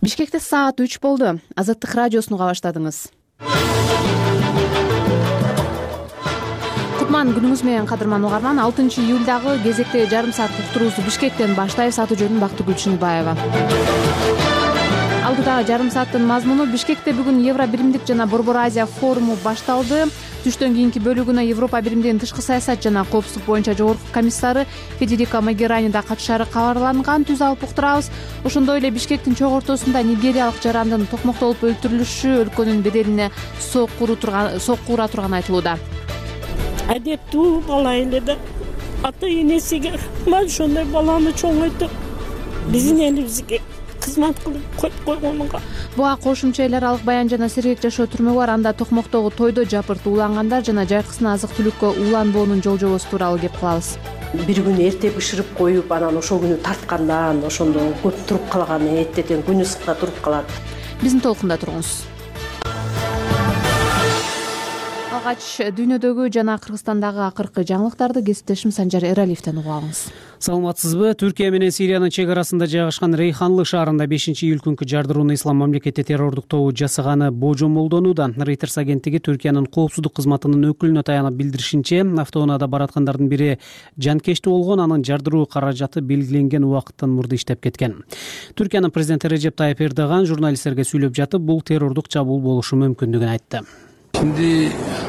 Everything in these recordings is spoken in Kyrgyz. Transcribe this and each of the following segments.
Бишкекте саат 3 болду. Азаттык радиосун уга баштадыңыз. Кутман күнүңүз менен кадырман угарман. 6 июлдагы кезекте жарым сааттык уктуруубузду Бишкектен баштайбыз. Аты жөнүм Бактыгүл Чыныбаева. Алдыдагы жарым сааттын мазмуну: Бишкекте бүгүн Евро биримдик жана Борбор Азия форуму башталды. Түштөн кийинки бөлүгүнө Европа биримдигинин тышкы саясат жана коопсуздук боюнча жогорку комиссары Федерика Могерани да катышары кабарланган. Түз алып уктурабыз. Ошондой эле Бишкектин чок ортосунда нигериялык жарандын токмоктолуп өлтүрүлүшү өлкөнүн беделине сокку ура турганы айтылууда. Адептүү бала эле да ата энесиге мына ошондой баланы чоңойтуп биздин элибизге кызмат кылып коюп койгонуга. Буга кошумча эл аралык баян жана сергек жашоо түрмөгү бар. Анда токмоктогу тойдо жапырт уулангандар жана жайкысына азык-түлүккө уланбоонун жол жобосу тууралуу кеп кылабыз. Бир күнү эрте бышырып коюп, анан ошол күнү тарткандан ошондо көп туруп калган, эртеден күн ысыкта туруп калат. Биздин толкунда туруңуз. Алгач дүйнөдөгү жана Кыргызстандагы акыркы жаңылыктарды кесиптешим Санжар Эралиевден угуп алыңыз. Саламатсызбы? Түркия менен Сириянын чек арасында жайгашкан Рейханлы шаарында 5-июль күнкү жардырууну ислам мамлекети террордук тобу жасаганы божомолдонууда. Reuters агенттиги Түркиянын коопсуздук кызматынын өкүлүнө таянып билдиришинче, автоунаада бараткандардын бири жанкечти болгон, анын жардыруу каражаты белгиленген убакыттан мурда иштеп кеткен. Түркиянын президенти Режеп Тайып Эрдоган журналисттерге сүйлөп жатып, бул террордук чабуул болушу мүмкүндүгүн айтты. Şimdi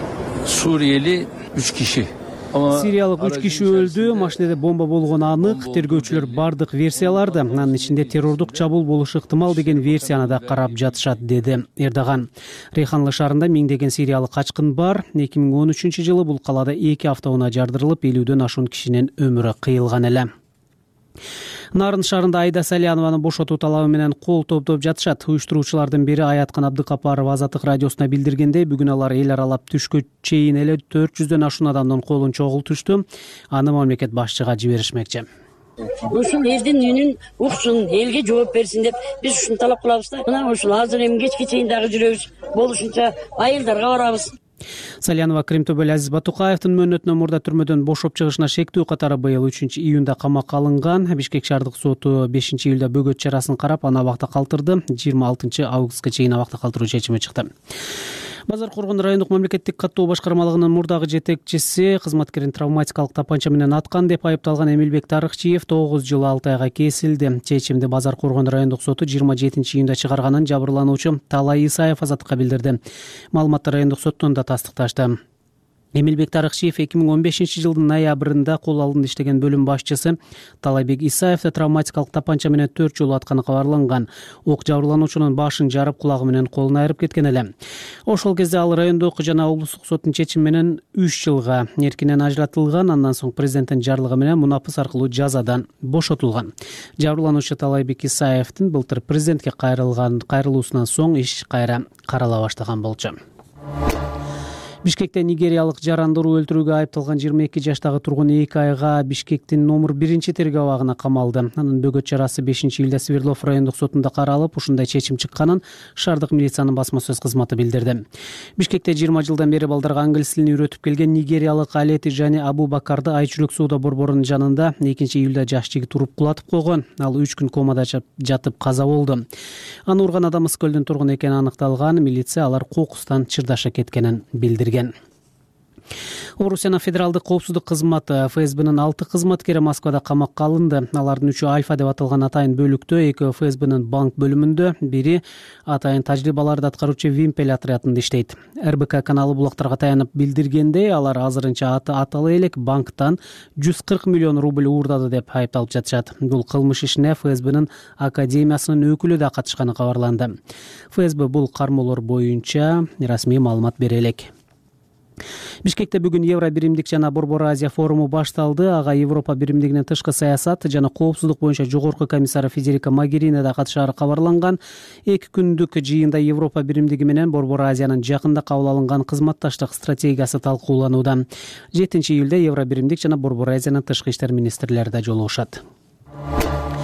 Suriyeli 3 kişi. Сириялык 3 киши өлдү, машинеде бомба болгону анык. Тергөөчүлөр бардык версияларды, анын ичинде террордук чабуул болушу ыктымал деген версияны да карап жатышат, деди Эрдоган. Рейханлы шаарында миңдеген сириялык качкын бар. 2013 жылы бул калаада 2 автоунаа жардырылып, 50дөн ашуун кишинин өмүрү кыйылган эле. Нарын шаарында Айда Салянованы бошотуу талабы менен кол топтоп жатышат. Уюштуруучулардын бири Аяткан Абдыкапаров Азаттык радиосуна билдиргендей, бүгүн алар эл аралап түшкө чейин эле 400дөн ашуун адамдын колун чогултушту. Аны мамлекет башчыга жиберишмекчи. Ушул элдин үнүн уксун, элге жооп берсин деп биз ушуну талап кылабыз да. Мына ушул азыр эми кечке чейин дагы жүрөбүз. Болушунча айылдарга барабыз. Салянова Кримтөбөл Азиз Батукаевдин мөөнөтүнөн мурда түрмөдөн бошоп чыгышына шектүү катары быйыл 3 июнда камакка алынган. Бишкек шаардык соту 5 июлда бөгөт чарасын карап, аны абакта калтырды. 26 августка чейин абакта калтыруу чечими чыкты. Базар Коргон райондук мамлекеттик каттоо башкармалыгынын мурдагы жетекчиси кызматкерин травматикалык тапанча менен аткан деп айыпталган Эмилбек Тарыкчиев 9 жыл 6 айга кесилди. Чечимди Базар Коргон райондук соту 27 июнда чыгарганын жабырлануучу Талай Исаев Азаттыкка билдирди. Маалыматты райондук соттон да тастыкташты. Эмилбек Тарыкчиев 2015 жылдын ноябрында кол алдында иштеген бөлүм башчысы Талайбек Исаевди травматикалык тапанча менен 4 жолу атканы кабарланган. Ок жабырлануучунун башын жарып, кулагы менен колун айырып кеткен эле. Ошол кезде ал райондук жана облустук соттун чечими менен 3 жылга эркинен ажыратылган. Андан соң президенттин жарлыгы менен мунапыс аркылуу жазадан бошотулган. Жабырлануучу Талайбек Исаевдин былтыр президентке кайрылуусунан соң иш кайра карала баштаган болчу. Бишкекте нигериялык жарандыруу өлтүрүүгө айыпталган 22 жаштагы тургун 2 айга Бишкектин номер 1 тергөө абагына камалды. Анын бөгөт чарасы 5 июлда Свердлов райондук сотунда каралып, ушундай чечим чыкканын шаардык милициянын басма сөз кызматы билдирди. Бишкекте 20 жылдан бери балдарга англис тилин үйрөтүп келген нигериялык Алети Жани Абубакарды Айчүрөк сууда борборунун жанында 2 июлда жаш жигит уруп кулатып койгон. Ал 3 күн комада жатып каза болду. Аны урган адам Ысык-Көлдүн тургуну экени аныкталган. Милиция алар кокустан чырдаша кеткенин билдирген. Орусиянын федералдык коопсуздук кызматы ФСБнын 6 кызматкери Москвада камакка алынды. Алардын 3-ü Альфа деп аталган атайын бөлүктө, 2 ФСБнын банк бөлүмүндө, бири атайын тажрыйбаларды аткаруучу Вимпель отрядында иштейт. РБК каналы булактарга таянып билдиргендей, алар азырынча аталы элек банктан 140 миллион рубль уурдады деп айыпталып жатышат. Бул кылмыш ишине ФСБнын академиясынын өкүлү да катышканы кабарланды. ФСБ бул кармоолор боюнча расмий маалымат бере элек. Бишкекте бүгүн Евро биримдик жана Борбор Азия форуму башталды. Ага Европа биримдигинин тышкы саясат жана коопсуздук боюнча жогорку комиссары Федерика Могерини да катышары кабарланган. 2 күндүк жыйында Европа биримдиги менен Борбор Азиянын жакында кабыл алынган кызматташтык стратегиясы талкууланууда. 7 июлда Евро биримдик жана Борбор Азиянын тышкы иштер министрлери да жолугушат.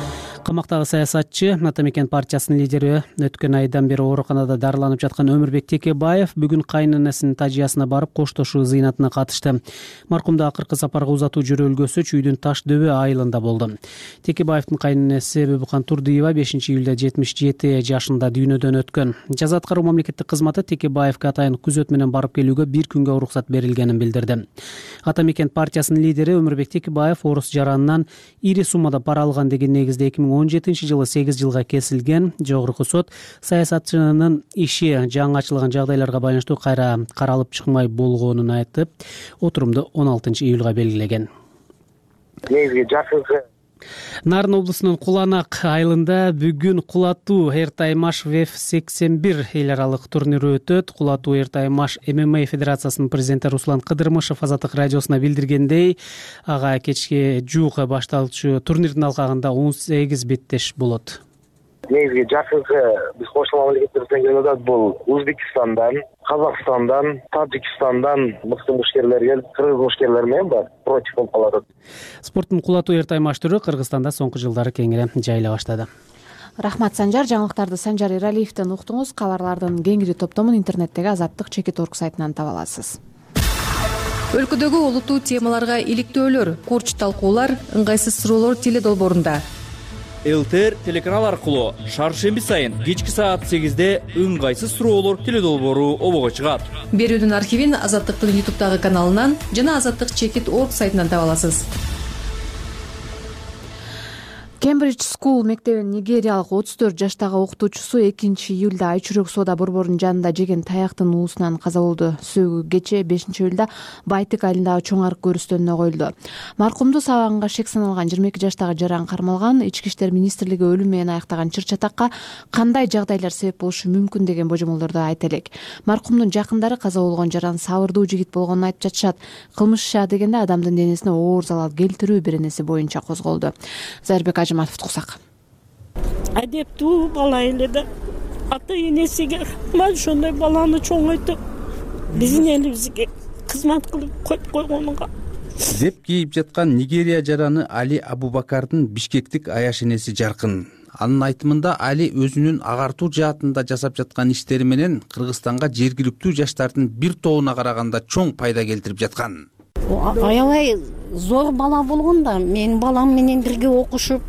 Камактагы саясатчы Ата мекен партиясынын лидери өткөн айдан бери ооруканада дарыланып жаткан Өмүрбек Текебаев бүгүн кайненесинин тажыясына барып коштошуу зыйнатына катышты. Маркумду акыркы сапарга узатуу жөрөлгөсү Чүйдүн Таш дөбө айылында болду. Текебаевдин кайненеси Бөбүкан Турдиева 5-июлда 77 жашында дүйнөдөн өткөн. Жаза аткаруу мамлекеттик кызматы Текебаевге атайын күзөт менен барып келүүгө 1 күнгө уруксат берилгенин билдирди. Ата мекен партиясынын лидери Өмүрбек Текебаев орус жаранынан ири суммада пара алган деген негизде 2017-жылы 8 жылга кесилген. Жогорку сот саясатчынын иши жаңы ачылган жагдайларга байланыштуу кайра каралып чыкмай болгонун айтып, отурумду 16-июлга белгилеген. Негизги жакынкы Нарын облусунун Куланак айылында бүгүн Кулатуу Эртаймаш ВФ-81 эл аралык турниру өтөт. Кулатуу Эртаймаш ММА федерациясынын президенти Руслан Кыдырмышев Азаттык радиосуна билдиргендей, ага кечке жуук башталчу турнирдин алкагында 18 беттеш болот. негизги жакынкы биз кошмо мамлекеттерден келип атат. Бул Өзбекистандан, Казакстандан, Таджикистандан мыкты мушкерлер келип, кыргыз мушкерлер менен бар против болуп калат. Спорттун Кулатуу Эртаймаш түрү Кыргызстанда соңку жылдары кеңири жайыла баштады. Рахмат, Санжар. Жаңылыктарды Санжар Эралиевден уктуңуз. Кабарлардын кеңири топтомун интернеттеги azattik.org сайтынан таба аласыз. Өлкөдөгү олуттуу темаларга иликтөөлөр, курч талкуулар, ыңгайсыз суроолор теледолбоорунда. ЛТР телеканал аркылуу шаршемби сайын кечки саат 8-де ыңгайсыз суроолор теледолбоору обого чыгат. Берүүнүн архивин Азаттыктын YouTube'дагы каналынан жана azattik.org сайтынан таба аласыз. Кембридж School мектебинин нигериялык 34 жаштагы окутуучусу 2-июлда Айчүрөк соода борборунун жанында жеген таяктын уусунан каза болду. Сөөгү кечээ 5-июлда Байтык айылындагы чоң арык көрүстөнүнө коюлду. Маркумду сабаганга шек саналган 22 жаштагы жаран кармалган. Ички иштер министрлиги өлүм менен аяктаган чыр-чатакка кандай жагдайлар себеп болушу мүмкүн деген божомолдорду айта элек. Маркумдун жакындары каза болгон жаран сабырдуу жигит болгонун айтып жатышат. Кылмыш иши дегенде адамдын денесине оор залал келтирүү беренеси боюнча козголду. Зарбек Туксак. Адептүү бала эле да ата энесиге мына ошондой баланы чоңойтуп биздин элибизге кызмат кылып коюп койгонуга деп кийип жаткан Нигерия жараны Али Абубакардын бишкектик аяш энеси жаркын. Анын айтымында Али өзүнүн агартуу жаатында жасап жаткан иштери менен Кыргызстанга жергиликтүү жаштардын бир тобуна караганда чоң пайда келтирип жаткан. аябай зор бала болгон да, менин балам менен бирге окушуп,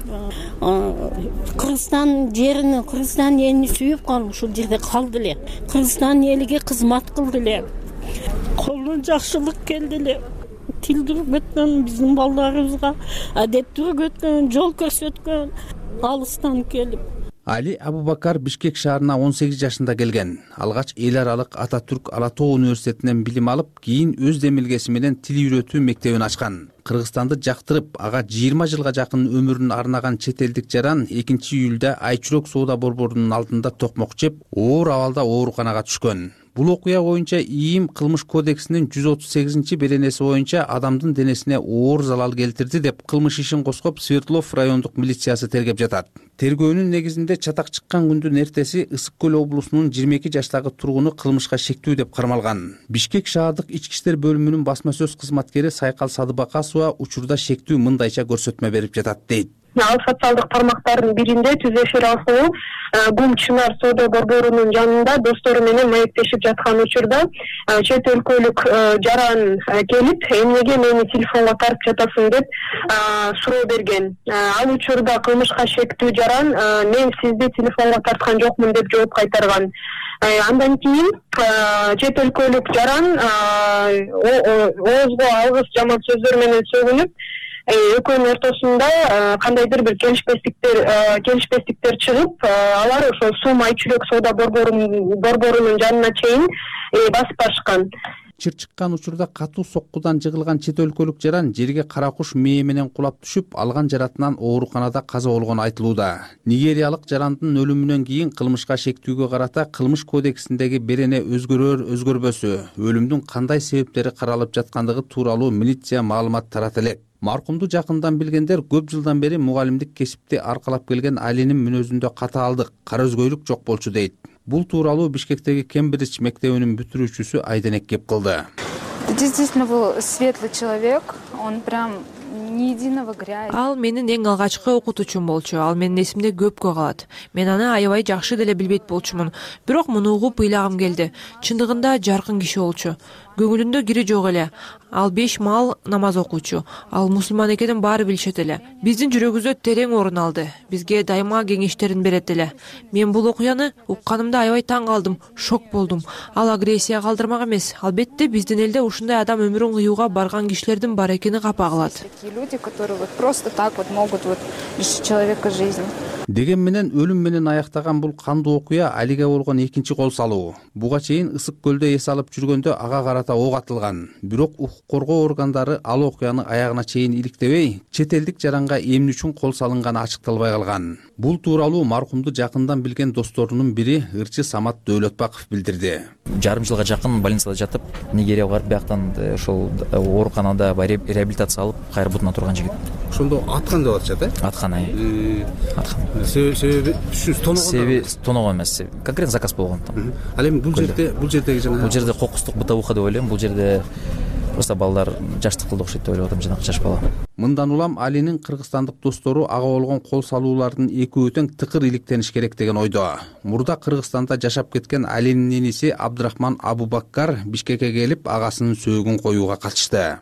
Кыргызстан жерин, Кыргызстан элин сүйүп калып ушул жерде калды эле. Кыргызстан элиге кызмат кылды эле. Колунан жакшылык келди эле. Тил үйрөткөн биздин балдарыбызга, адептүү үйрөткөн, жол көрсөткөн, алыстан келип. Али Абубакар Бишкек шаарына 18 жашында келген. Алгач эл аралык Ататүрк Ала Тоо университетинен билим алып, кийин өз демилгеси менен тил үйрөтүү мектебин ачкан. Кыргызстанды жактырып, ага 20 жылга жакын өмүрүн арнаган чет элдик жаран 2-июлда Айчүрөк соода борборунун алдында токмок жеп, оор абалда ооруканага түшкөн. Бул окуя боюнча ИИМ кылмыш кодексинин 138 беренеси боюнча адамдын денесине оор залал келтирди деп кылмыш ишин козгоп Свердлов райондук милициясы тергеп жатат. Тергөөнүн негизинде чатак чыккан күндүн эртеси Ысык көл облусунун 22 жаштагы тургуну кылмышка шектүү деп кармалган. Бишкек шаардык ички иштер бөлүмүнүн басма сөз кызматкери Сайкал Садыбакасова учурда шектүү мындайча көрсөтмө берип жатат дейт. Ал социалдык тармактардын биринде түз эфир аркылуу Гум Чынар соода борборунун жанында достору менен маектешип жаткан учурда чет өлкөлүк жаран келип, эмнеге мени телефонго тартып жатасың деп суроо берген. Ал учурда кылмышка шектүү жаран мен сизди телефонго тарткан жокмун деп жооп кайтарган. Андан кийин чет өлкөлүк жаран оозго алгыс жаман сөздөр менен сөгүнүп, экөөнүн ортосунда кандайдыр бир келишпестиктер чыгып, алар ошол Сум Айчүрөк соода борборунун жанына чейин басып барышкан. Чыр чыккан учурда катуу соккудан жыгылган чет өлкөлүк жаран жерге кара куш мээ менен кулап түшүп, алган жаратынан ооруканада каза болгону айтылууда. Нигериялык жарандын өлүмүнөн кийин кылмышка шектүүгө карата кылмыш кодексиндеги берене өзгөрбөсү, өлүмдүн кандай себептери каралып жаткандыгы тууралуу милиция маалымат тарата элек. Маркумду жакындан билгендер көп жылдан бери мугалимдик кесипти аркалап келген Алинин мүнөзүндө катаалдык, кара өзгөйлүк жок болчу дейт. Бул тууралуу Бишкектеги Кембридж мектебинин бүтүрүүчүсү Айденек кеп кылды. Действительно был светлый человек, он прям ни единого грязи. Ал менин эң алгачкы окутуучум болчу. Ал менин эсимде көпкө калат. Мен аны аябай жакшы деле билбейт болчумун. Бирок муну угуп ыйлагым келди. Чындыгында жаркын киши болчу. Көңүлүндө кири жок эле. Ал 5 маал намаз окуучу. Ал мусулман экенин баары билишет эле. Биздин жүрөгүбүздө терең орун алды. Бизге дайыма кеңештерин берет эле. Мен бул окуяны укканымда аябай таң калдым, шок болдум. Ал агрессия калтырмак эмес. Албетте биздин элде ушундай адам өмүрүн кыюуга барган кишилердин бар экени капа кылат. Такие люди, которые вот просто так вот могут вот лишить человека жизни. Деген менен өлүм менен аяктаган бул кандуу окуя Алиге болгон экинчи кол салуу. Буга чейин Ысык көлдө эс алып жүргөндө ага карата ок атылган. Бирок укук коргоо органдары ал окуяны аягына чейин иликтебей, чет элдик жаранга эмне үчүн кол салынганы ачыкталбай калган. Бул тууралуу маркумду жакындан билген досторунун бири ырчы Самат Дөөлөтбаков билдирди. Жарым жылга жакын больницада жатып, Нигерияга барып, бияктан ошол ооруканада реабилитация алып, кайра бутуна турган жигит. Ошондо аткан деп атышат, Аткан, Аткан. Себеби тоногон? Себеби тоногон эмес. Конкретно заказ болгон. Ал эми бул жердеги жана бул жерде кокустук бытовуха деп ойлойм. Бул жерде просто балдар жаштык кылды окшойт деп ойлоп атам, жанагы жаш бала. Мындан улам Алинин кыргызстандык достору ага болгон кол салуулардын экөө тең тыкыр иликтениш керек деген ойдо. Мурда Кыргызстанда жашап кеткен Алинин иниси Абдрахман Абубакар Бишкекке келип агасынын сөөгүн коюуга катышты.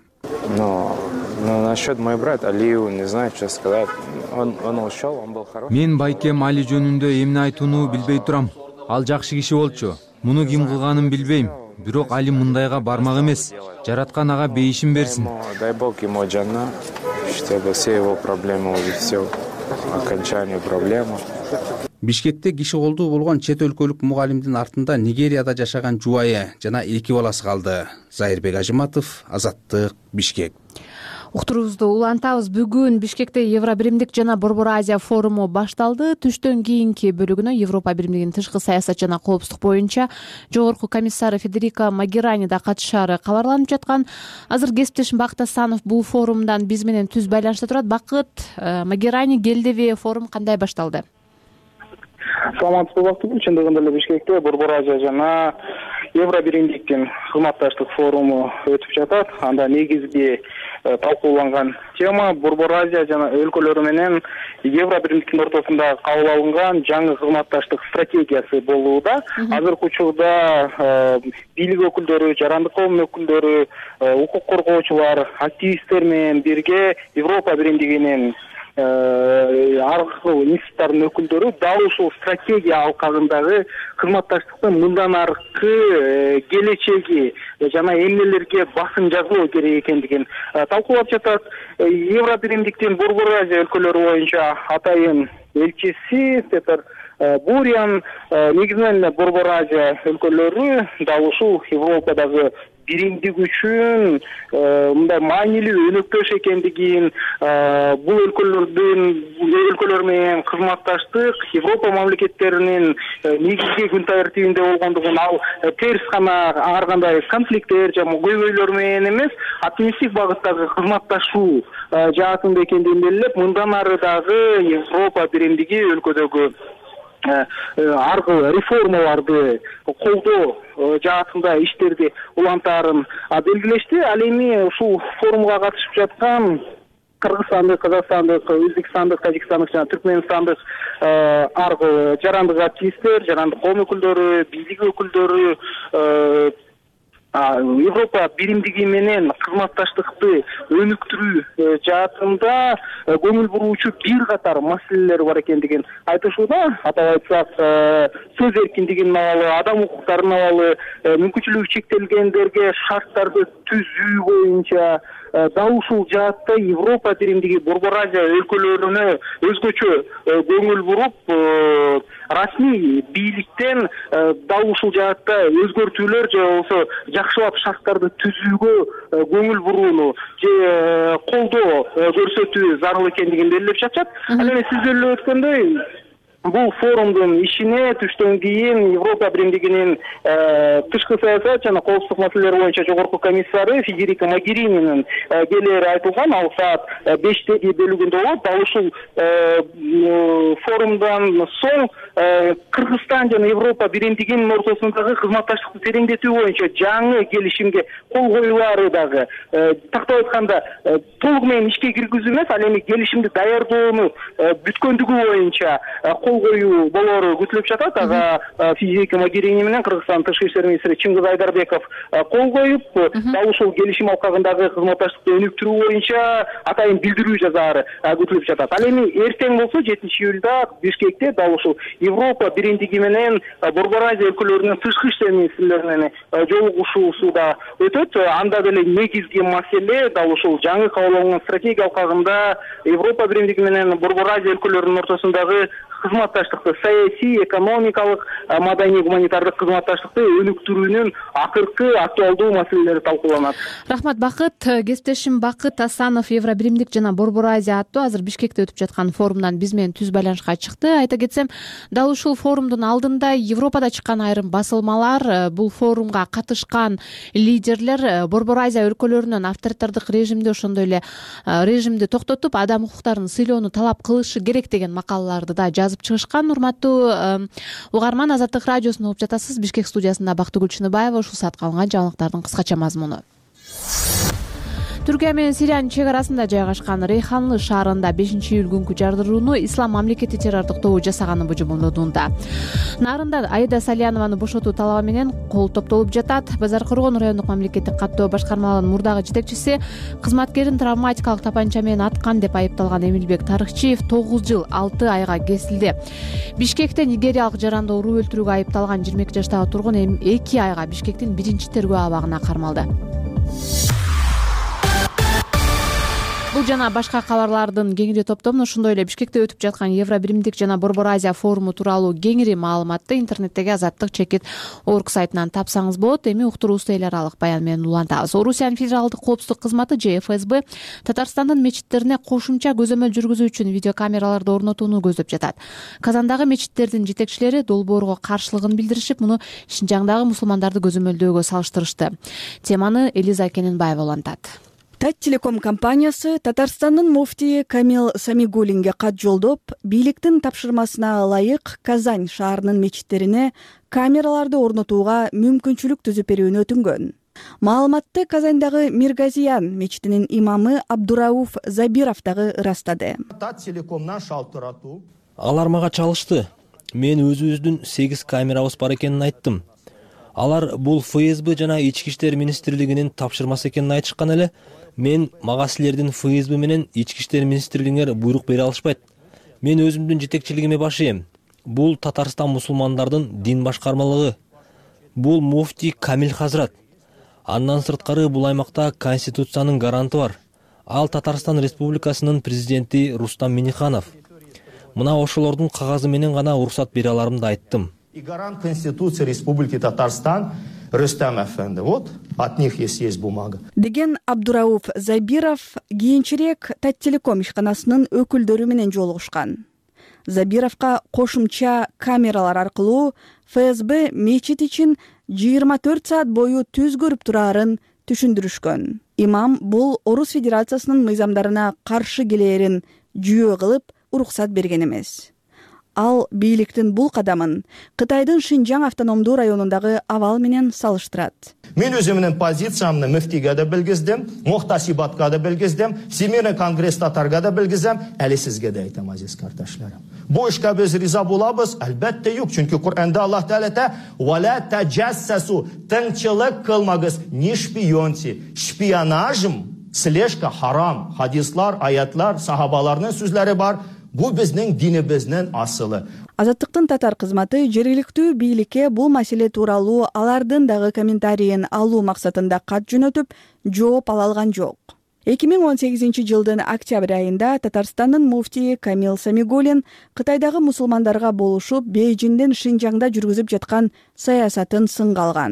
Насчет мой брат Алию, не знаю, что сказать. Он ушел, он был хороший. Мен байкем Али жөнүндө эмне айтууну билбей турам. Ал жакшы киши болчу. Муну ким кылганын билбейм. Бирок Али мындайга бармак эмес. Жараткан ага бейишин берсин. Дай Бог ему жанна, чтобы все его проблемы уже все окончание проблемы. Бишкекте киши колдуу болгон чет өлкөлүк мугалимдин артында Нигерияда жашаган жубайы жана 2 баласы калды. Зайырбек Ажыматов, Азаттык, Бишкек. Уктуруубузду улантабыз. Бүгүн Бишкекте Евробиримдик жана Борбор Азия форуму башталды. Түштөн кийинки бөлүгүнө Европа биримдигинин тышкы саясат жана коопсуздук боюнча жогорку комиссары Федерика Могерани да катышаары кабарланып жаткан. Азыр кесиптешим Бакыт Асанов бул форумдан биз менен түз байланышта турат. Бакыт, Могерани келдиби? Форум кандай башталды? Саламатсызбы Бактыгүл, чындыгында эле Бишкекте Борбор Азия жана Евробиримдиктин кызматташтык форуму өтүп жатат. Анда негизги талкууланган тема Борбор Азия жана өлкөлөрү менен Евробиримдиктин ортосунда кабыл алынган жаңы кызматташтык стратегиясы болууда. Азыркы учурда бийлик өкүлдөрү, жарандык коом өкүлдөрү, укук коргоочулар, активисттер менен бирге Европа биримдигинин аркы институттардын өкүлдөрү дал ушул стратегия алкагындагы кызматташтыктын мындан аркы келечеги жана эмнелерге басым жазуу керек экендигин талкуулап жатат. Евробиримдиктин Борбор Азия өлкөлөрү боюнча атайын элчиси Петр Бурян негизинен Борбор Азия өлкөлөрү дал ушул Европадагы биримдик үчүн мындай маанилүү өнөктөш экендигин, бул өлкөлөр менен кызматташтык Европа мамлекеттеринин негизги күн тартибинде болгондугун, ал терс гана ар кандай конфликттер жана көйгөйлөр менен эмес, оптимисттик багыттагы кызматташуу жаатында экендигин белгилеп, мындан ары дагы Европа биримдиги өлкөдөгү аркы реформаларды колдоо жаатында иштерди улантаарын белгилешти. Ал эми ушул форумга катышып жаткан Кыргызстандык, Казакстандык, Өзбекстандык, Тажикстандык жана Түркмөнстандык аркы жарандык активисттер, жарандык коом өкүлдөрү, бийлик өкүлдөрү Европа биримдиги менен кызматташтыкты өнүктүрүү жаатында көңүл буруучу бир катар маселелер бар экендигин айтышууда. Атап айтсак, сөз эркиндигин абалы, адам укуктарын абалы, мүмкүнчүлүгү чектелгендерге шарттарды түзүү боюнча дал ушул жаатта Европа биримдиги Борбор Азия өлкөлөрүнө өзгөчө көңүл буруп, расмий бийликтен дал ушул жаатта өзгөртүүлөр же болбосо жакшылап шарттарды түзүүгө көңүл бурууну же колдоо көрсөтүү зарыл экендигин белгилеп жатышат. Ал эми сиз деле өткөндөй бул форумдун ишине түштөн кийин Европа биримдигинин тышкы саясат жана коопсуздук маселелери боюнча жогорку комиссары Федерика Могерининин келери айтылган. Ал саат 5-те бөлүгүндө болот. Ал ушул форумдан соң Кыргызстан жана Европа биримдигинин ортосундагы кызматташтыкты тереңдетүү боюнча жаңы келишимге кол коюлары дагы, тактап айтканда, толугу менен ишке киргизүү эмес, ал эми келишимди даярдоону бүткөндүгү боюнча кол коюу болору күтүлүп жатат. Ага Федерика Могерини менен Кыргызстандын тышкы иштер министри Чыңгыз Айдарбеков кол коюп, дал ушул келишим алкагындагы кызматташтыкты өнүктүрүү боюнча атайын билдирүү жазаары күтүлүп жатат. Ал эми эртең болсо 7-июлда Бишкекте дал ушул Европа биримдиги менен Борбор Азия өлкөлөрүнүн тышкы иштер министрлеринин жолугушуусу да өтөт. Анда деле негизги маселе дал ушул жаңы кабыл алынган стратегия алкагында Европа биримдиги менен Борбор Азия өлкөлөрүнүн ортосундагы кызматташтыкты, саясий, экономикалык, маданий, гуманитардык кызматташтыкты өнүктүрүүнүн акыркы актуалдуу маселелери талкууланат. Рахмат, Бакыт. Кесиптешим Бакыт Асанов Евро биримдик жана Борбор Азия аттуу азыр Бишкекте өтүп жаткан форумдан биз менен түз байланышка чыкты. Айта кетсем, дал ушул форумдун алдында Европада чыккан айрым басылмалар бул форумга катышкан лидерлер Борбор Азия өлкөлөрүнүн авторитардык режимди, ошондой эле режимди токтотуп, адам укуктарын сыйлоону талап кылышы керек деген макалаларды да жазып чыгышкан. Урматтуу угарман, Азаттык радиосун угуп жатасыз. Бишкек студиясында Бактыгүл Чыныбаева. Ушул саатка алынган жаңылыктардын кыскача мазмуну. Түркия менен Сириянын чек арасында жайгашкан Рейханлы шаарында 5-июль күнкү жардырууну Ислам мамлекети террордук тобу жасаганы божомолдонууда. Нарында Аида Салянованы бошотуу талабы менен кол топтолуп жатат. Базар Коргон райондук мамлекеттик каттоо башкармаларынын мурдагы жетекчиси кызматкерин травматикалык тапанча менен аткан деп айыпталган Эмилбек Тарыхчиев 9 жыл 6 айга кесилди. Бишкекте нигериялык жаранды уруу өлтүрүүгө айыпталган 22 жаштагы тургун 2 айга Бишкектин 1-тергөө абагына кармалды. Бул жана башка кабарлардын кеңири топтомун, ошондой эле Бишкекте өтүп жаткан Евро биримдик жана Борбор Азия форуму тууралуу кеңири маалыматты интернеттеги Азаттык Чекит.org сайтынан тапсаңыз болот. Эми уктуруубузду эл аралык баян менен улантабыз. Орусиянын федералдык коопсуздук кызматы же ФСБ Татарстандын мечиттерине кошумча көзөмөл жүргүзүү үчүн видеокамераларды орнотууну көздөп жатат. Казандагы мечиттердин жетекчилери долбоорго каршылыгын билдиришип, муну Шинжаңдагы мусулмандарды көзөмөлдөөгө салыштырышты. Теманы Элиза Кененбаева улантат. Таттелеком компаниясы Татарстандын муфтийи Камил Самигуллинге кат жолдоп, бийликтин тапшырмасына ылайык Казань шаарынын мечиттерине камераларды орнотууга мүмкүнчүлүк түзүп берүүнү өтүнгөн. Маалыматты Казандагы Миргазиян мечитинин имамы Абдурауф Забиров дагы ырастады. Алар мага чалышты. Мен өзүбүздүн 8 камерабыз бар экенин айттым. Алар бул ФСБ жана Ички иштер министрлигинин тапшырмасы экенин айтышкан эле. Мен мага силердин ФСБ менен Ички иштер министрлигиңер буйрук бере алышпайт. Мен өзүмдүн жетекчилигиме баш ийем. Бул Татарстан мусулмандардын дин башкармалыгы. Бул муфтий Камил Хазрат. Андан сырткары бул аймакта конституциянын гаранты бар. Ал Татарстан Республикасынын президенти Рустам Миниханов. Мына ошолордун кагазы менен гана уруксат бере аларымды айттым. И гарант Конституции Республики Татарстан Рустам Эфенди. Вот от них есть бумага. Деген Абдурауф Забиров кийинчерээк Таттелеком ишканасынын өкүлдөрү менен жолугушкан. Забировго кошумча камералар аркылуу ФСБ мечит үчүн 24 саат бою түз көрүп турарын түшүндүрүшкөн. Имам бул Орус Федерациясынын мыйзамдарына каршы келээрин жүйө кылып уруксат берген эмес. Ал бийликтин бул кадамын Кытайдын Шинжаң автономдуу районундагы абал менен салыштырат. Мен өзүмдүн позициямды муфтийге да билгиздим, Мухтасибатка да билгиздим, Всемирный конгресс татарга да билгизем, әле сизге да айтам, азиз кардашlarım. Бу ишке биз риза булабыз? Албетте юк, чөнки Кур'анда Аллах Таала айта: "Вала таджассасу", тыңчылык кылмагыз, не шпионте. Шпионажым, слежка харам. Хадислар, аятлар, сахабаларнын сүзләре бар. Бу биздин динибиздин асылы. Азаттыктын татар кызматы жергиликтүү бийликке бул маселе тууралуу алардын дагы комментарийин алуу максатында кат жөнөтүп, жооп ала алган жок. 2018 жылдын октябрь айында Татарстандын муфтийи Камил Самигуллин Кытайдагы мусулмандарга болушуп Бейжиңден Шинжаңда жүргүзүп жаткан саясатын сынга алган.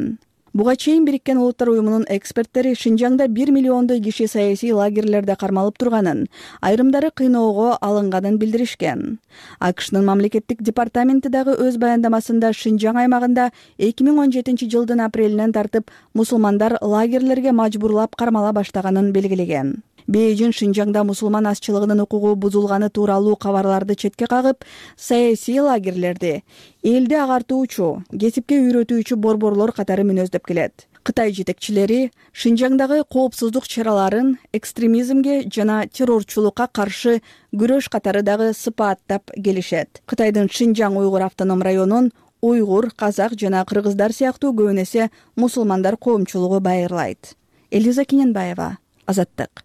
Буга чейин Бириккен Улуттар уюмунун эксперттери Шинжаңда 1 миллиондой киши саясий лагерлерде кармалып турганын, айрымдары кыйноого алынганын билдиришкен. АКШнын мамлекеттик департаменти дагы өз баяндамасында Шинжаң аймагында 2017 жылдын апрелинен тартып мусулмандар лагерлерге мажбурлап кармала баштаганын белгилеген. Бейжин Шинжаңда мусулман азчылыгынын укугу бузулганы тууралуу кабарларды четке кагып, саясий лагерлерди элди агартуучу, кесипке үйрөтүүчү борборлор катары мүнөздөп келет. Кытай жетекчилери Шинжаңдагы коопсуздук чараларын экстремизмге жана террорчулукка каршы күрөш катары дагы сыпаттап келишет. Кытайдын Шинжаң уйгур автоном районун уйгур, казак жана кыргыздар сыяктуу көбүн эсе мусулмандар коомчулугу байырлайт. Элиза Кененбаева, Азаттык.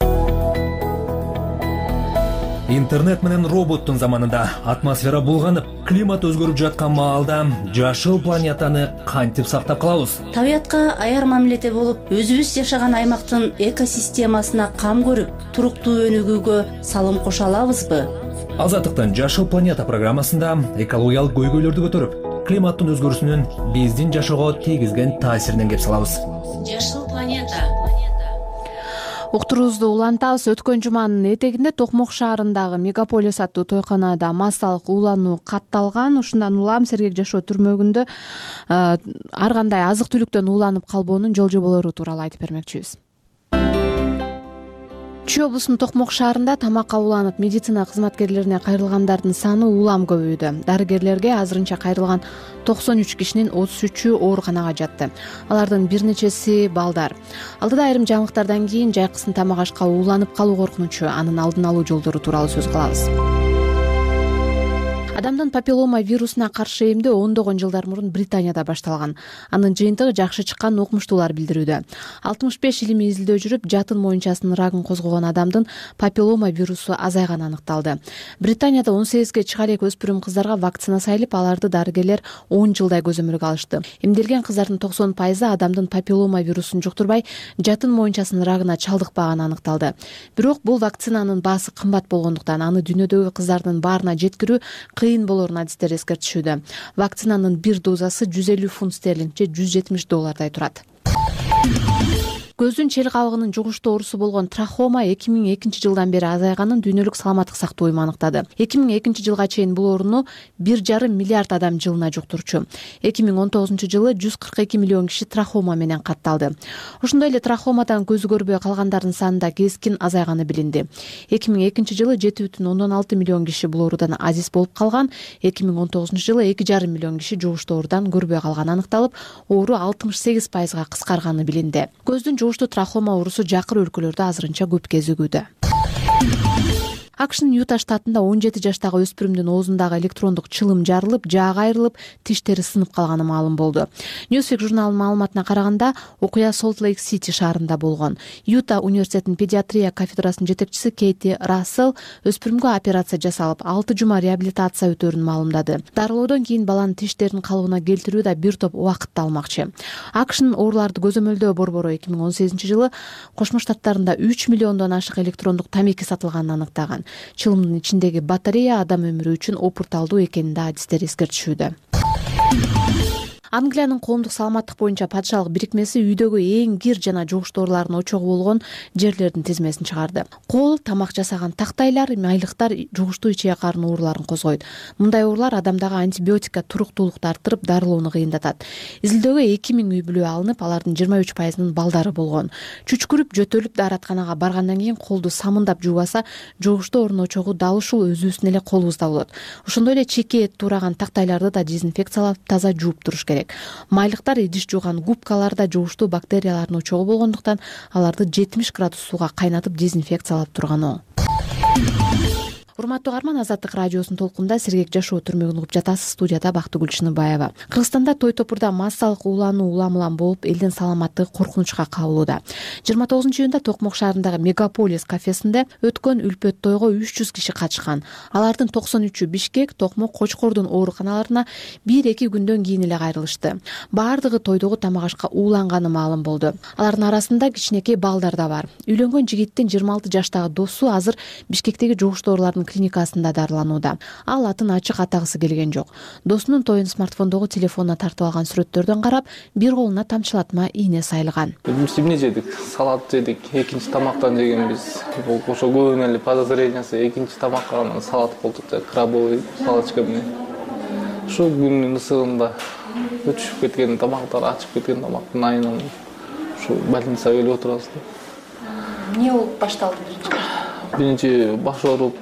Интернет менен роботтун заманында атмосфера булганып, климат өзгөрүп жаткан маалда жашыл планетаны кантип сактап калабыз? Табиятка аяр мамиледе болуп, өзүбүз жашаган аймактын экосистемасына кам көрүп, туруктуу өнүгүүгө салым кошо алабызбы? Азаттыктын Жашыл планета программасында экологиялык көйгөйлөрдү көтөрүп, климаттын өзгөрүүсүнүн биздин жашоого тийгизген таасиринен кеп салабыз. Жашыл планета. Уктуруубузду улантабыз. Өткөн жуманын этегинде Токмок шаарындагы Мегаполис аттуу тойканада массалык уулануу катталган. Ушундан улам сергек жашоо түрмөгүндө ар кандай азык түлүктөн ууланып калбоонун жол жоболору тууралуу айтып бермекчибиз. Чүй облусунун Токмок шаарында тамакка ууланып медицина кызматкерлерине кайрылгандардын саны улам көбөйдү. Дарыгерлерге азырынча кайрылган 93 кишинин 33-ü ооруканага жатты. Алардын бир нечеси балдар. Алдыда айрым жаңылыктардан кийин жайкысын тамак ашка ууланып калуу коркунучу, анын алдын алуу жолдору тууралуу сөз кылабыз. Адамдын папиллома вирусуна каршы эмдөө ондогон жылдар мурун Британияда башталган. Анын жыйынтыгы жакшы чыкканын окумуштуулар билдирүүдө. 65 илимий изилдөө жүрүп, жатын моюнчасынын рагын козгогон адамдын папиллома вирусу азайганы аныкталды. Британияда 18ге чыга элек өспүрүм кыздарга вакцина салып, аларды дарыгерлер 10 жылдай көзөмөлгө алышты. Эмделген кыздардын 90% адамдын папиллома вирусун жуктурбай, жатын моюнчасынын рагына чалдыкпаганы аныкталды. Бирок бул вакцинанын баасы кымбат болгондуктан аны дүйнөдөгү кыздардын баарына жеткирүү кыйын болорун адистер эскертишүүдө. Вакцинанын бир дозасы 150 фунт стерлинг же $170 турат. Көздүн чел кабыгынын жугуштуу оорусу болгон трахома 2002 жылдан бери азайганын Дүйнөлүк саламаттык сактоо уюму аныктады. 2002 жылга чейин бул ооруну 1,5 миллиард адам жылына жуктурчу. 2019 жылы 142 миллион киши трахома менен катталды. Ошондой эле трахомадан көзү көрбөй калгандардын санында кескин азайганы билинди. 2002 жылы 7,6 миллион киши бул оорудан азиз болуп калган. 2019 жылы 2,5 миллион киши жугуштуу оорудан көрбөй калганы аныкталып, оору 68%га кыскарганы билинди. Көздүн жугуштуу трахома оорусу жакыр өлкөлөрдө азырынча көп кезигүүдө. АКШнын Юта штатында 17 жаштагы өспүрүмдүн оозундагы электрондук чылым жарылып, жаага айрылып, тиштери сынып калганы маалым болду. Newsweek журналынын маалыматына караганда, окуя Солт-Лейк-Сити шаарында болгон. Юта университетинин педиатрия кафедрасынын жетекчиси Кейти Рассел өспүрүмгө операция жасалып, 6 жума реабилитация өтөөрүн маалымдады. Дарылоодон кийин баланын тиштерин калыбына келтирүү да бир топ убакытты алмакчы. АКШнын ооруларды көзөмөлдөө борбору 2018 жылы Кошмо Штаттарында 3 миллиондон ашык электрондук тамеки сатылганын аныктаган. Чылымдын ичиндеги батарея адам өмүрү үчүн опурталдуу экенин да адистер эскертишүүдө. Англиянын коомдук саламаттык боюнча падышалык бирикмеси үйдөгү эң кир жана жугуштуу оорулардын очогу болгон жерлердин тизмесин чыгарды. Кол, тамак жасаган тактайлар, майлыктар жугуштуу ичек карын ооруларын козгойт. Мындай оорулар адамдагы антибиотикка туруктуулукту арттырып, дарылоону кыйындатат. Изилдөөгө 2000 үй бүлө алынып, алардын 23%нын балдары болгон. Чүчкүрүп, жөтөлүп дааратканага баргандан кийин колду самындап жуубаса, жугуштуу оорунун очогу дал ушул өзүбүздүн эле колубузда болот. Ошондой эле чеке эт туураган тактайларды да дезинфекциялап, таза жууп туруш керек. Майлыктар идиш жууган губкаларда жугуштуу бактериялардын очогу болгондуктан аларды 70 градус сууга кайнатып дезинфекциялап турган оң. Урматтуу каарман, Азаттык радиосунун толкунда сергек жашоо түрмөгүн угуп жатасыз. Студияда Бактыгүл Чыныбаева. Кыргызстанда той топурда массалык уулануу улам-улам болуп, элдин саламаттыгы коркунучка кабылууда. 29-июнда Токмок шаарындагы Мегаполис кафесинде өткөн үлпөт тойго 300 киши катышкан. Алардын 93-ü Бишкек, Токмок, Кочкордун ооруканаларына 1-2 күндөн кийин эле кайрылышты. Баардыгы тойдогу тамак ашка ууланганы маалым болду. Алардын арасында кичинекей балдар да бар. Үйлөнгөн жигиттин 26 жаштагы досу азыр Бишкектеги жугуштуу оорулардын жогоркунун клиникасында дарыланууда. Ал атын ачык атагысы келген жок. Досунун тоюн смартфондогу телефонуна тартып алган сүрөттөрдөн карап, бир колуна тамчылатма ийне сайылган. Эмне жедик? Салат жедик. Экинчи тамактан жегенбиз. Ошо көбүнөн эле подозрениясы экинчи тамакка гана салат болду, крабовый палочка менен. Ошо күндүн ысыгында өчүп кеткен тамактар, ачып кеткен тамактын айынан ушу больницага келип отурабыз. Эмне болуп башталды биринчи? Баш ооруп,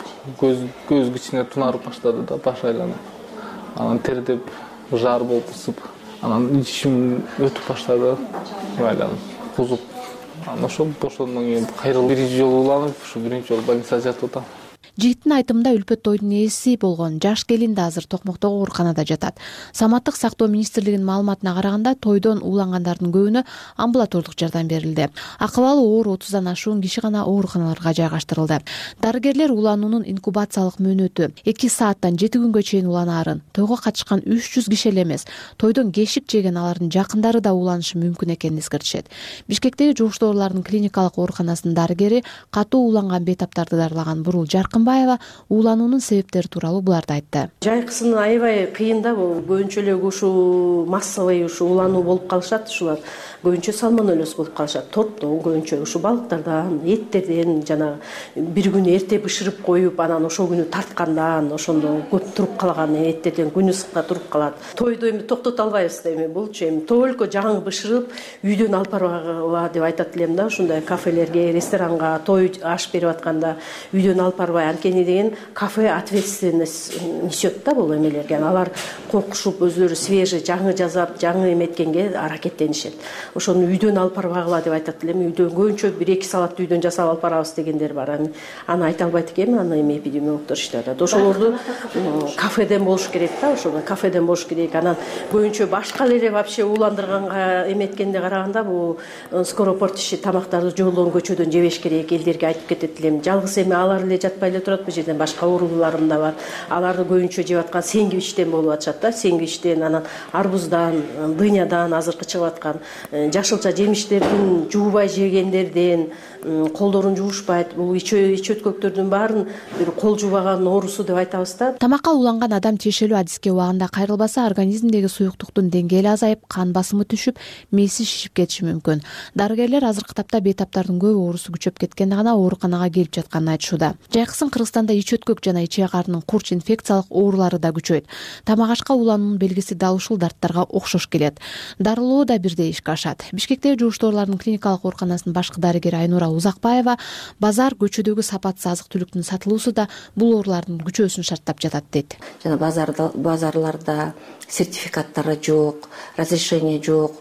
көз кичине тунарып баштады да, баш айланып. Анан тердеп, жар болуп ысып, анан ичим өтүп баштады, айланып, кузуп. Анан ошо ошондон кийин кайрылып биринчи жолу уланып, ушу биринчи жолу больницада жатып атам. Жигиттин айтымында үлпөт тойдун ээси болгон жаш келин да азыр Токмоктогу ооруканада жатат. Саматтык сактоо министрлигинин маалыматына караганда, тойдон уулангандардын көбүнө амбулатордук жардам берилди. Акыбалы оор 30дан ашуун киши гана ооруканаларга жайгаштырылды. Дарыгерлер улануунун инкубациялык мөөнөтү 2 сааттан 7 күнгө чейин уланаарын, тойго катышкан 300 киши эле эмес, тойдон кешик жеген алардын жакындары да ууланышы мүмкүн экенин эскертишет. Бишкектеги жугуш оорулардын клиникалык ооруканасынын дарыгери катуу ууланган бейтаптарды дарылаган Бурул Жаркынбаева уулануунун себептери тууралуу буларды айтты. Жайкысын аябай кыйын да, бул көбүнчө эле ушу массовый ушу улануу болуп калышат, ушулар көбүнчө сальмонеллез болуп калышат. Торттон көбүнчө ушу балыктардан, эттерден жана бир күнү эрте бышырып коюп, анан ошол күнү тарткандан, ошондо көп туруп калган эттерден күн ысыкка туруп калат. Тойду эми токтото албайбыз да, эми булчу эми только жаңы бышырып үйдөн алып баргыла деп айтат элем да, ушундай кафелерге, ресторанга той аш берип атканда үйдөн алып барбай, анткени деген кафе ответственность несет да бул эмелерге. Алар коркушуп өздөрү свежий, жаңы жасап, жаңы эметкенге аракеттенишет. Ошону үйдөн алып барбагыла деп айтат элем. Үйдөн көбүнчө 1-2 салат үйдөн жасап алып барабыз дегендер бар. Аны айта албайт экенмин, аны эми эпидемиологдор иштеп. Ошолорду кафеден болуш керек да, ошону кафеден болуш керек. Анан көбүнчө башка эле вообще ууландырганга эметкенде караганда бул скоропортящий тамактарды жолдон көчөдөн жебеш керек, элдерге айтып кетет элем. Жалгыз эми алар эле жатпай эле турат, бул жерден башка ооруларым да бар. Аларды көбүнчө жеп аткан сэндвичтен болуп атышат да, сэндвичтен, анан арбуздан, дынядан азыркы чыгып аткан жашылча жемиштердин жуубай жегендерден, колдорун жуушпайт. Бул ич өткөктөрдүн баарын бир кол жуубаган оорусу деп айтабыз да. Тамакка уланган адам тиешелүү адиске убагында кайрылбаса, организмдеги суюктуктун деңгээли азайып, кан басымы түшүп, мээси шишип кетиши мүмкүн. Дарыгерлер азыркы тапта бейтаптардын көп оорусу күчөп кеткенде гана ооруканага келип жатканын айтышууда. Жайкысын Кыргызстанда ич өткөк жана ичек карынын курч инфекциялык оорулары да күчөйт. Тамак ашка улануунун белгиси дал ушул дарттарга окшош келет. Дарылоо да бирдей ишке ашат. Бишкектеги жугуш оорулардын клиникалык ооруканасынын башкы дарыгери Айнура Узакбаева базар көчөдөгү сапатсыз азык түлүктүн сатылуусу да бул оорулардын күчөөсүн шарттап жатат дейт. Жана базарларда сертификаттары жок, разрешение жок,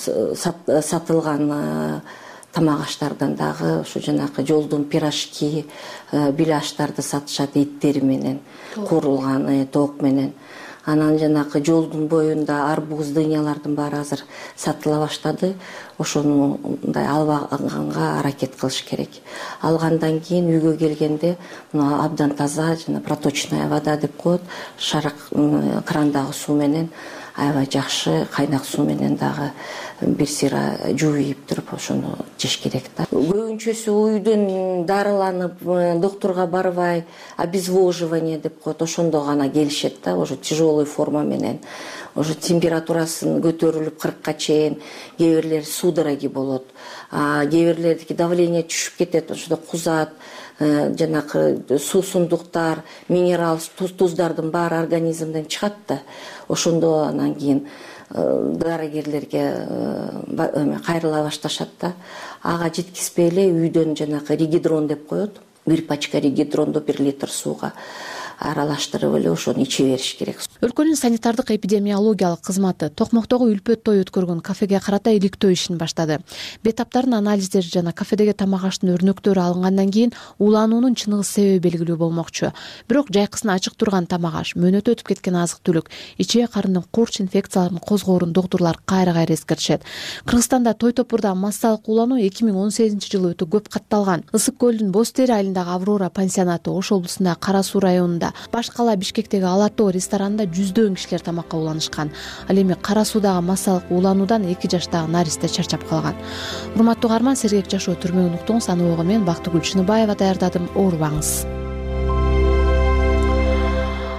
сатылган тамак аштардан дагы ушу жанакы жолдун пирожки, биляштарды сатышат эттери менен, куурулган тоок менен. Анан жанакы жолдун боюнда арбуз, дыниялардын баары азыр сатыла баштады. Ошонундай албаганга аракет кылыш керек. Алгандан кийин үйгө келгенде мына абдан таза жана проточная вода деп коет, шарак крандагы суу менен аябай жакшы кайнак суу менен дагы бир сыйра жууп туруп ошону жеш керек да. Көбүнчөсү үйдөн дарыланып, доктурга барбай, обезвоживание деп коет, ошондо гана келишет да, уже тяжелый форма менен. Уже температурасын көтөрүлүп 40ка чейин, кээ бирлер судороги болот, кээ бирлердики давление түшүп кетет, ошондо кузат, жанакы суусундуктар, минерал туздардын баары организмден чыгат да. Ошондо анан кийин дарыгерлерге кайрыла башташат да. Ага жеткизбей эле үйдөн жанакы ригидрон деп коет, бир пачка ригидронду 1 литр сууга аралаштырып эле ошону иче бериш керек. Өлкөнүн санитардык эпидемиологиялык кызматы Токмоктогу үлпөт той өткөргөн кафеге карата иликтөө ишин баштады. Бейтаптардын анализдери жана кафедеги тамак аштын өрнөктөрү алынгандан кийин улануунун чыныгы себеби белгилүү болмокчу. Бирок жайкысын ачык турган тамак аш, мөөнөтү өтүп кеткен азык түлүк, ичек карындын курч инфекцияларын козгоорун доктурлар кайра эскертишет. Кыргызстанда той топурда массалык улануу 2018-жылы өтө көп катталган. Ысык көлдүн Боз Тери айылындагы Аврора пансионаты, Ош облусундагы Кара Суу районунда, баш кала Бишкектеги Алатоо ресторанында жүздөгөн кишилер тамакка уланышкан. Ал эми Кара Суудагы массалык улануудан 2 жаштагы наристе чарчап калган. Урматтуу угарман, Сергек жашоо түрмөгүн уктуңуз. Аны ого мен Бактыгүл Чыныбаева даярдадым. Оорубаңыз.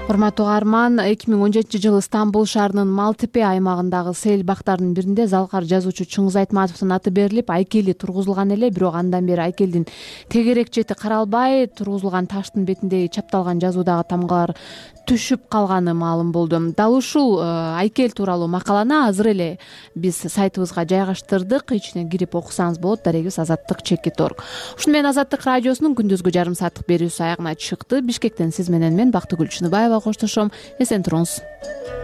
урматтуу угарман, 2017-жылы Стамбул шаарынын Малтепе аймагындагы сел бактарынын биринде залкар жазуучу Чыңгыз Айтматовдун аты берилип, айкели тургузулган эле, бирок андан бери айкелдин тегерек чети каралбай, тургузулган таштын бетиндеги чапталган жазуудагы тамгалар түшүп калганы маалым болду. Дал ушул айкел тууралуу макаланы азыр эле биз сайтыбызга жайгаштырдык. Ичине кирип окусаңыз болот. Дарегибиз azattik.org. Ушуну менен Азаттык радиосунун күндүзгү жарым сааттык берүүсү аягына чыкты. Бишкектен сиз менен мен Бактыгүл Чыныбаева коштошом. Эсен туруңуз.